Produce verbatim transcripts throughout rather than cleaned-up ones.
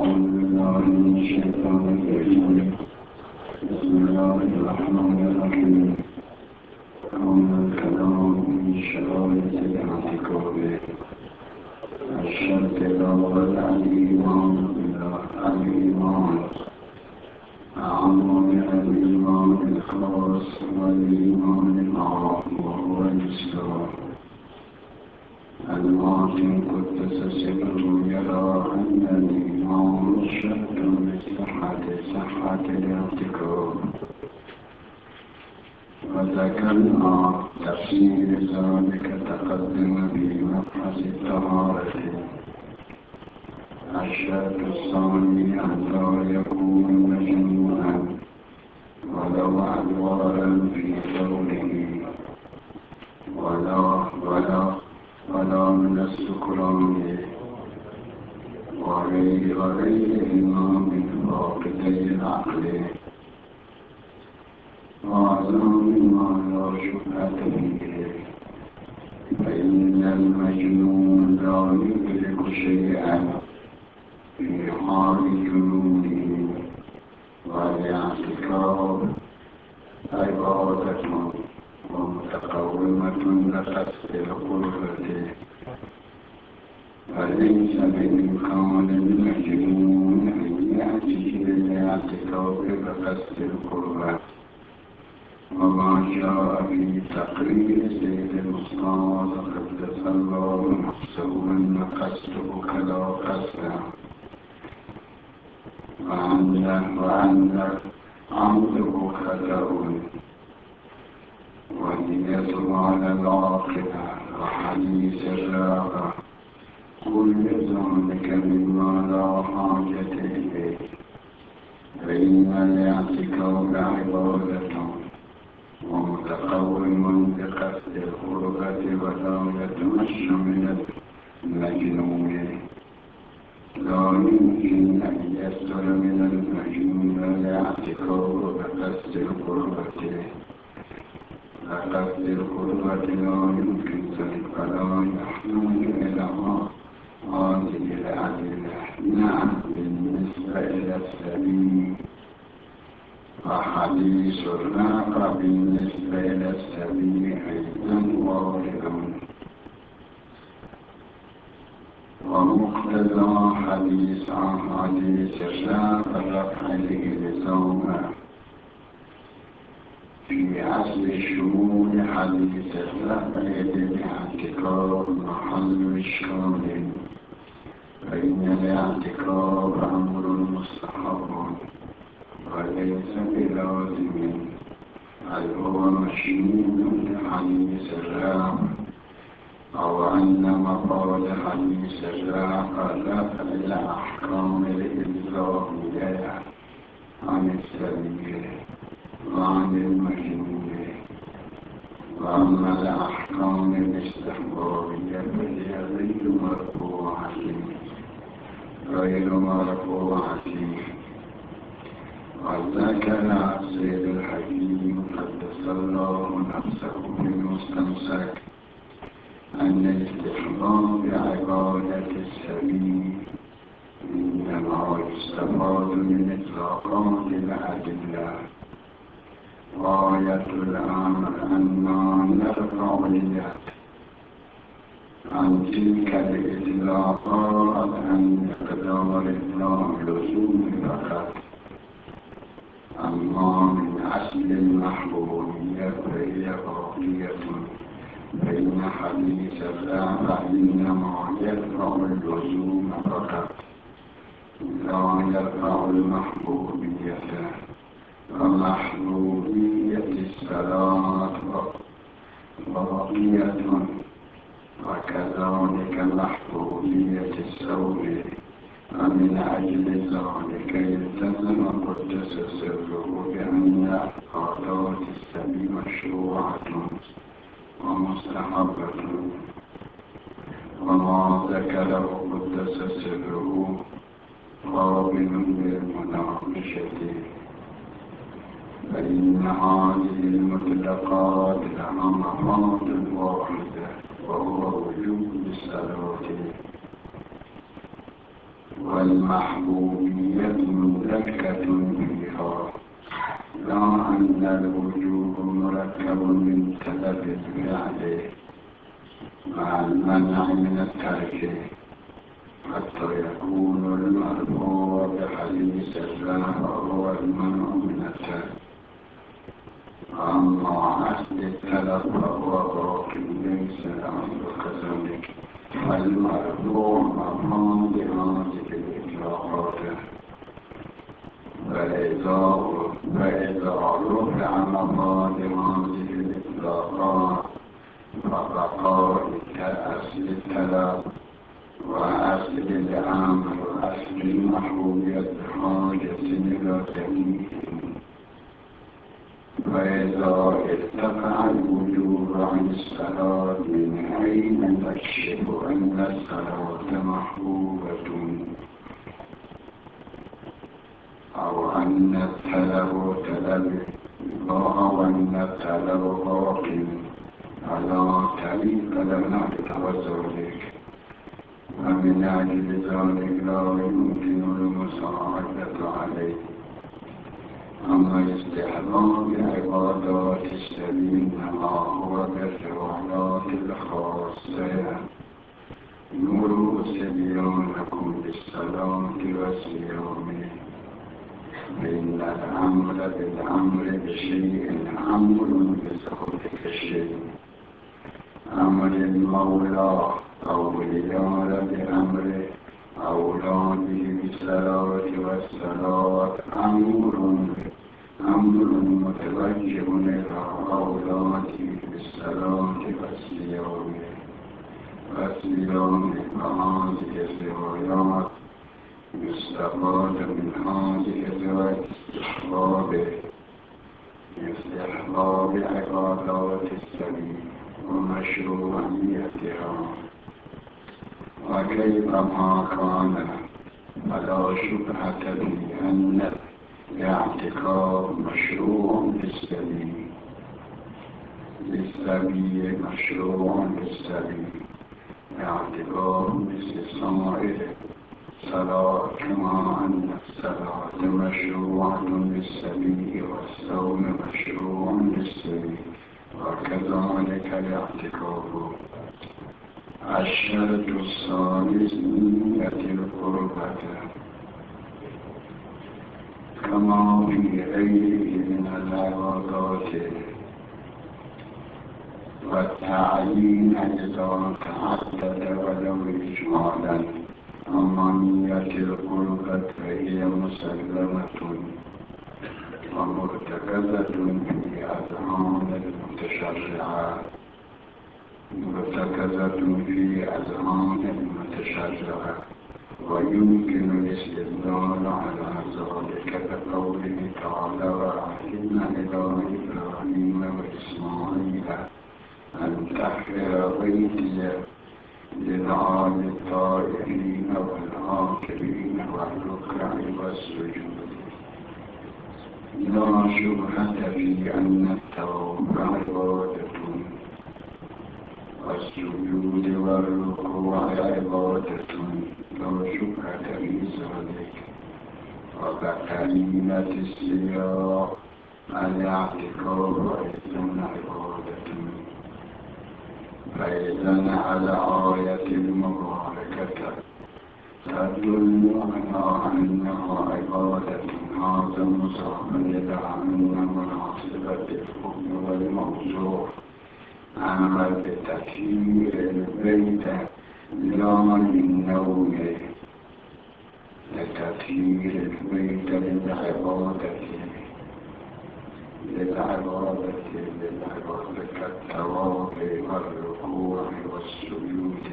أعوذ بالله من الشيطان الرجيم. بسم الله الرحمن الرحيم. كون الكلام من شرائط الاعتقاد الشرط الأول الإيمان بالله. الإيمان أعم من الإيمان الخاص والإيمان العام وهو الإسلام. المعظم قدس سره يرى أن الإيمان شرط لصحة صحة الاعتقاد، وذكرنا تفسير ذلك تقدم في مبحث الطهارة. الشرط الثاني أن لا يكون مجنونا ولو أدوارا في قوله ولا ولا ولا من السكران وغير غيرهما من فاقدي العقل، وهذا مما لا شبهة فيه، فإن المجنون لا يدرك شيئا في حال جنونه، والاعتقاد عبادة ومتقومة لقصد القربة، فليس بإمكان المجنون أن يأتي للاعتقاد بقصد القربة. وما جاء في تقرير سيد المصطفى قدس الله نفسه أن قصده كلا قصده، وأن وأن عمده خطأ ونيته على العاقبة وحديث الراغة، كل ذلك مما لا حاجة إليه، فإن الاعتقاد عبادة ومتقوم بقصد القربة ولا يتمشى من المجنون. لا يمكن أن يصدر من المجنون الاعتقاد بقصد القربة، فقصد القربة لا يمكن ذلك، فلا يحتاج إلى هذه الأدلة. نعم، بالنسبة إلى السبيل وحديث الراقة بالنسبة إلى السبيل أيضا وارد، ومقتضى حديث عن حديث الراقة رفع الإلزام في أصل شمول حديث الرفع بالاعتقاد محل إشكال، فإن الاعتقاد أمر مستحب وليس بلازم، بل هو مشمول لحديث الرفع، أو أن مقال حديث الرفع رفع الأحكام الإلزامية عن السبيل وعن المجنون. وأما الأحكام الاستحبابية فهي غير مرفوعة غير مرفوعة وذكر سيد الحكيم قدس الله نفسه في المستمسك أن استحباب عبادة السبيل إنما يستفاد من إطلاقات الأدلة. غاية الأمر أننا نرفع اليد عن تلك الإطلاقات عن مقدار اللزوم فقط. أما من أصل المحبوبية فهي باقية، فإن حديث الرفع إنما يرفع اللزوم فقط لا يرفع المحبوبية. ومحبوبية الصلاة باقية، وكذلك محبوبية الصوم. ومن أجل ذلك التزم قدس سره بأن عادات السبيل مشروعة ومستحبة، وما ذكره قدس سره قابل للمناقشة، فإن هذه المطلقات لها مفاد واحدة وهو وجوب الصلاة والمحبوبية مدكة فيها، لا أن الوجوب مركب من طلب الفعل مع المنع من الترك، حتى يكون المرفوع بحديث الله هو المنع من الترك. أما أصل التلف فهو باق ليس الأمر كذلك، المرفوع مفهوم بهذه الإطلاقات، فإذا رفع مفاد هذه الإطلاقات فبقاء أصل التلف وأصل الأمر وأصل المحبوبية بحاجة إلى تأمين. فإذا ارتفع الوجوب عن الصلاة من أين نكشف أن الصلاة محبوبة، أو أن الطلب طلب أو أن الطلب باق على طريق لنا بتوسلك، ومن أجل ذلك لا يمكن المساعدة عليه. أما استحباب عبادات السبيل ما هو بالروايات الخاصة، مروا صبيانكم بالصلاة والصيام، فإن الأمر بالأمر بشيء أمر بذلك الشيء، أمر المولى أولياء بأمره أولاده بالصلاة والصلاة أمر أمر متوجه إلى أولاده بالصلاة والصيام، والصيام وهذه الروايات يستفاد من هذه الروايات استحباب استحباب عبادات السبيل ومشروعيتها، وكيفما كان فلا شبهة في أن الاعتكاف مشروع للسبيل للسبيل مشروع للسبيل، اعتكاف مثل سائر الصلاة، كما أن الصلاة مشروعة للسبيل والصوم مشروع للسبيل، وكذلك الاعتكاف. الشرط الثالث نية القربة، كما في غيره من العبادات، والتعيين إذا تعدد ولو إجمالا. أما نية القربة فهي مسلمة ومرتكزة في أذهان المتشرعات مرتكزة في أذهان المتشرعة، ويمكن الاستدلال على ذلك كقوله تعالى: وعهدنا إلى إبراهيم وإسماعيل أن تحفر بيتي للعام الطائفين والعاكفين والركع والسجود. لا شبهة في أن التوبة عبادة، والسجود والركوع عبادة، لا شبهة في ذلك. وكقرينة السياق الاعتكاف أيضا عبادة، فإذن على آية المباركة تدل على أنها عبادة. هذا مصاب إلى أن مناسبة الحكم والموضوع عمل بتطهير البيت لا للنوم، لتطهير البيت للعبادة للعبادة للعبادة كالطواف والركوع والسجود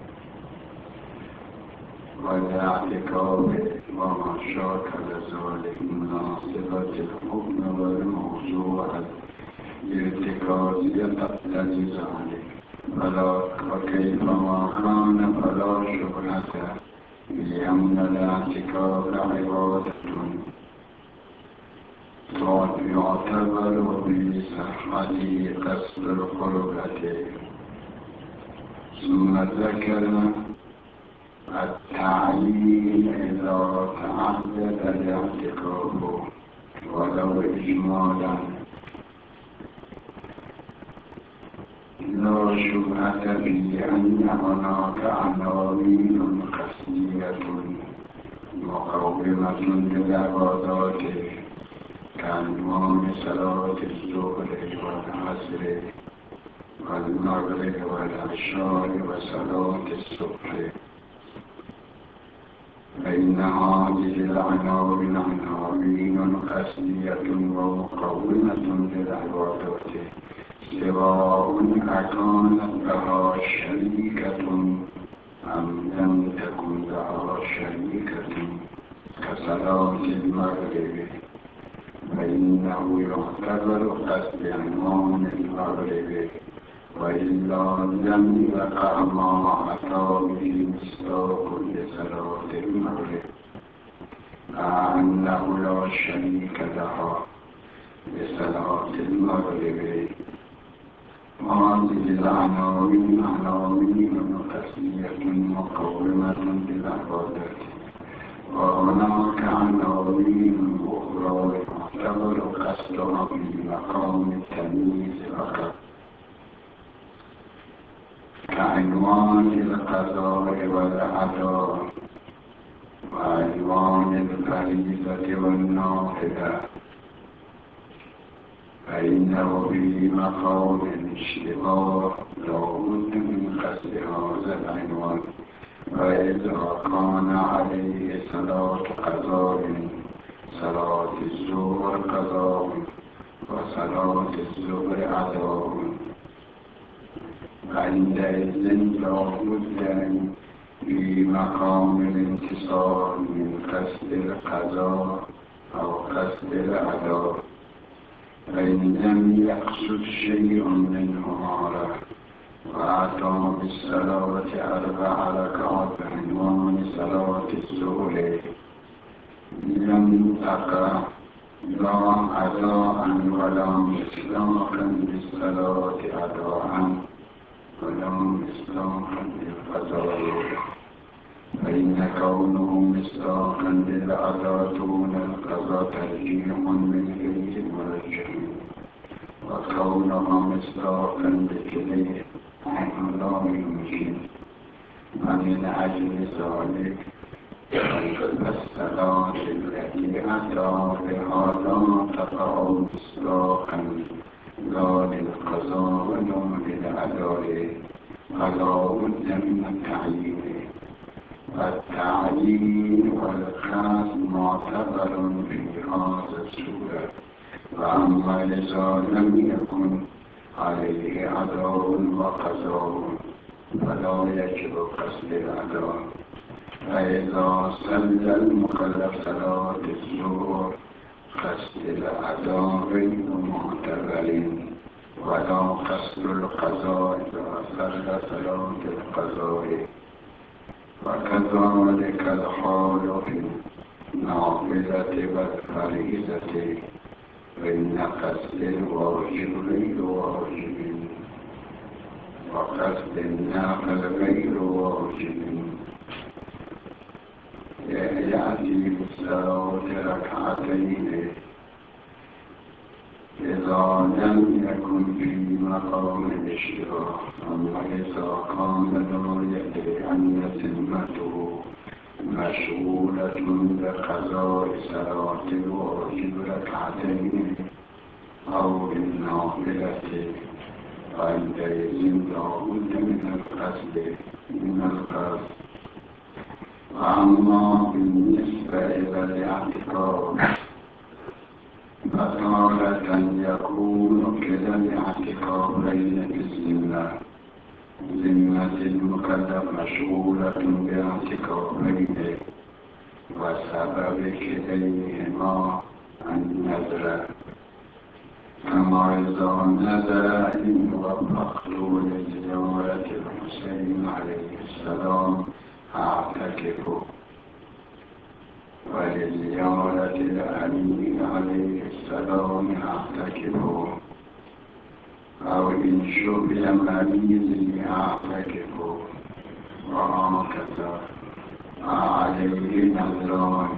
والاعتكاف وما شاكل ذلك مناسبة الحكم والموضوع الارتكازية تقتضي ذلك. فلا وكيفما كان فلا شبهة لأن الاعتكاف عبادة يعتبر بصحته قصد القربة. ثم ذكر التعليل إذا تعدد الاعتكاف ولو إجمالا لا شبهة بأن هناك عناوين قسمية مقومة للعبادات كعنوان صلاة الظهر والعصر والمغرب والعشاء وصلاة الصبح، بين هذه العناوين عناوين قسمية ومقومة للعبادات سواء أكانت لها شريكة أم لم تكن لها شريكة كصلاة المغرب، فإنه يعتبر قصد عنوان المغرب وإلا لم يقع ما أتى به مصداق لصلاة المغرب مع أنه لا شريك لها لصلاة المغرب. وهذه العناوين عناوين قسمية مقومة للعبادات، وهناك عناوين أخرى يعتبر قصدها في مقام التمييز فقط، كعنوان القضاء والأداء وعنوان الفريضة والنافلة، فإنه في مقام الاشتغال لا بد من قصد هذا العنوان. وإذا كان عليه صلاة قضاء صلاة الظهر قضاء وصلاة الظهر أداء، فعندئذ لا بد في مقام الانتصار من قصد القضاء أو قصد الأداء، فإن لم يقصد شيء منهما وأتى بالصلاة أربع ركعات بعنوان صلاة الظهر لم تقع لا أداء ولا مصداقا للصلاة أداء ولا مصداقا للقضاء، فإن كونه مصداقا للأداء دون القضاء ترجيح من غير مرجح، وكونه مصداقا لكليه لا يمكن. ومن أجل ذلك فالصلاة التي أتى بها لا تقع مصداقا لا للقضاء ولا للأداء، فلا بد من التعيين. والتعيين والقصد معتبر في هذا الصورة، وأما إذا لم يكن عليه أداء وقضاء فلا يجب قصد الأداء. فإذا صلى المكلف صلاة الظهر قصد الأداء غير معتبر، ولا قصد القضاء إذا صلى صلاة القضاء. وكذلك الحال في النافلة والفريضة، فإن قصد الواجب غير واجب وقصد النافل غير واجب. يأتي بالصلاة ركعتين إذا لم يكن في مقام الاشتراك، أما إذا كان لا يدري أن ذمته مشغولة بقضاء صلاة الواجب ركعتين أو النافلة، فعندئذ لا بد من القصد من القصد. أما بالنسبة إلى الاعتكاف فتارة يكون كلا الاعتكافين بالذمة، ذمة المكلف مشغولة باعتكافين وسبب كليهما النذر، كما إذا نذر إن وفقت لزيارة الحسين عليه السلام أعتكف، ولزيارة الأمين عليه السلام أعتكف، أو إن شبه مريض أعتكف، وهكذا. علیه نظران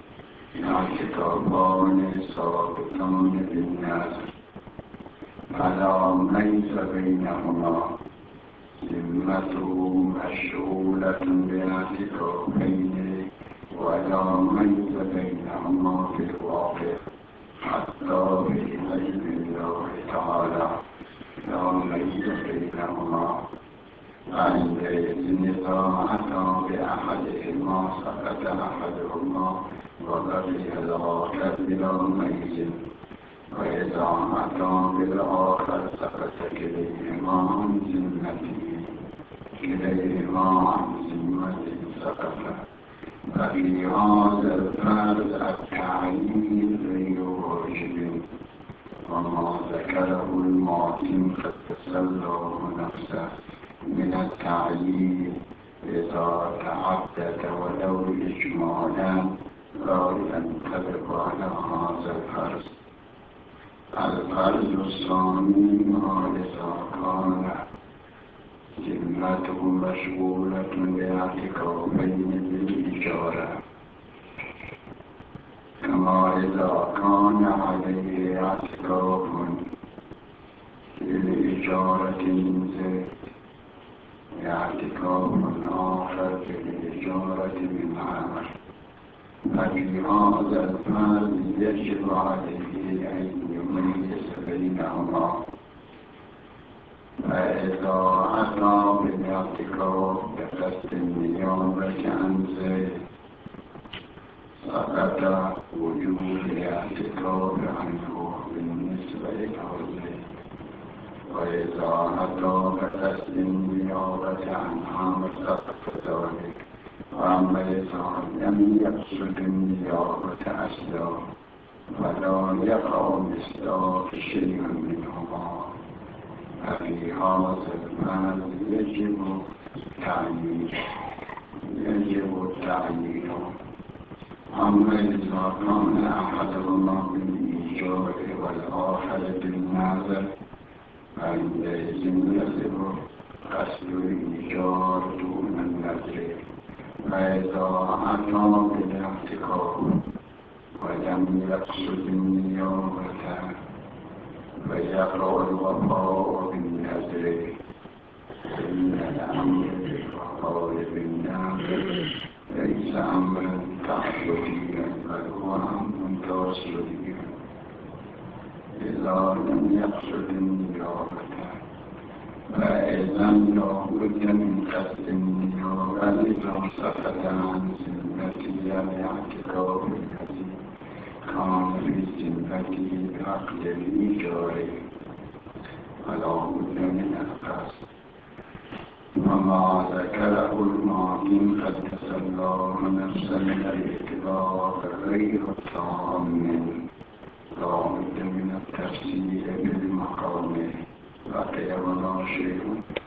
اعتکافان ثابتان بالنظر فلا میز بینهما ذمته مشغولة باعتکافین ولا میز بینهما فی الواقع حتی بإذن الله تعالی لا میز بینهما عندئذ إذا أتى بأحدهما سقط أحدهما وبقي الآخر بلا ميز وإذا أتى بالآخر سقط كليهما عن ذمته كليهما عن ذمته سقط ففي هذا الفرض التعيين غير واجب وما ذكره الماتن قدس الله نفسه من التعيين إذا تعدد ولو إجمالا لا ينطبق على هذا الفرض. الفرض الثاني ما إذا كان ذمته مشغولة باعتكافين بالإجارة كما إذا كان عليه اعتكاف بالإجارة من زيت اعتكاف آخر بالإجارة من عمل ففي هذا الفرض يجب عليه أن يميز بينهما فإذا أتى بالاعتكاف بقصد النيابة عن زيت سقط وجوب الاعتكاف عنه بالنسبة إليه وإذا أتى بقصد النيابة عن عام سقط ذلك وأما إذا لم يقصد النيابة أصلا فلا يقع مصداق شيء منهما ففي هذا الفرض يجب التعيين يجب التعيين أما إذا كان أحدهما بالإيجاب والآخر بالنظر فعندئذ يجب قصد الإيجار دون النظر فإذا أتى بالاعتكاف ولم يقصد النيابة فيقع الوفاء بالنذر إن الأمر بالوفاء بالنذر ليس أمرا تعبديا بل هو أمر تواصلي إذا لم يقصد النيابة فإذا لا بد من قصد النيابة إذا سقط عن ذمته الاعتكاف الذي كان في ذمته بعقد الإيجار فلا بد من القصد وما ذكره الماتن قدس الله نفسه من الإطلاق غير تام لا بد من التفسير بالمقام بقي ولا شيء